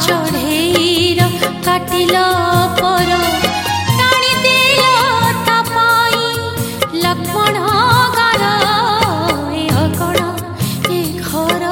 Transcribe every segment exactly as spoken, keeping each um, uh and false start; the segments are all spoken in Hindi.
चढ़ेर काटिल पर टाणी देल ता पाई लक्ष्मण गार ए अगण ए घर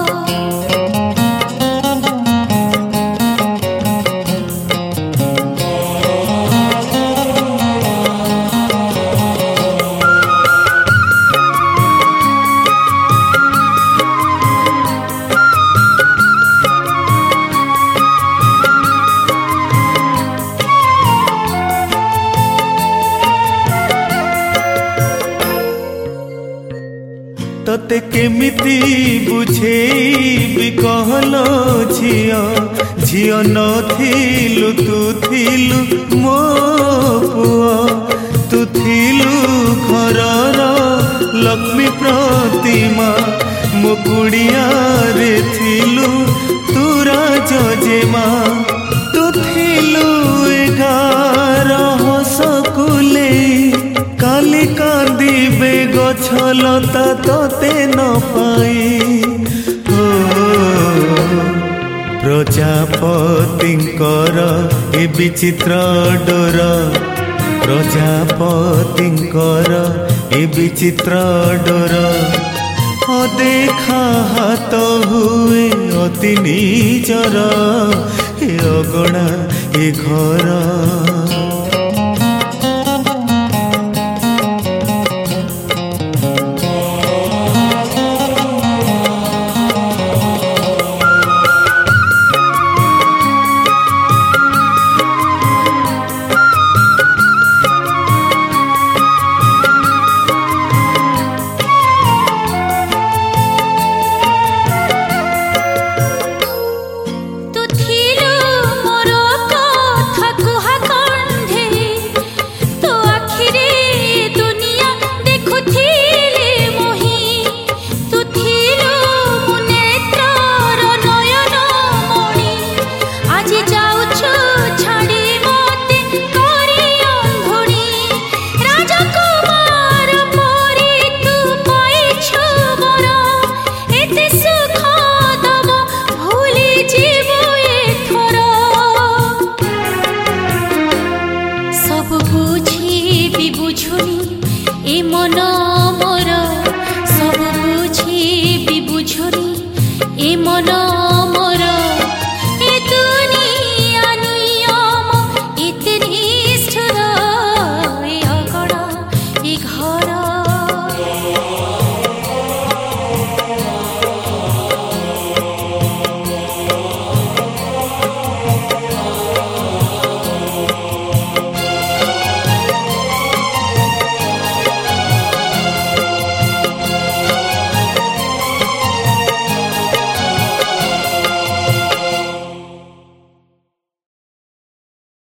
तते केमिति बुझेबी कहलो झियो झियो नथिलु तू थिलु मो पुआ तू थिलु घरर लक्ष्मी प्रतिमा मो कुड़िया रे थिलु तू राजेमा तू थिलु एगार हसकुले काली कांदिबे गछलता तते न पाई हो प्रजापतिंकर ए विचित्र डोर प्रजापतिंकर ए विचित्र डोर अदेखा हाथ हुए अति निजर ए अगणा ए घर।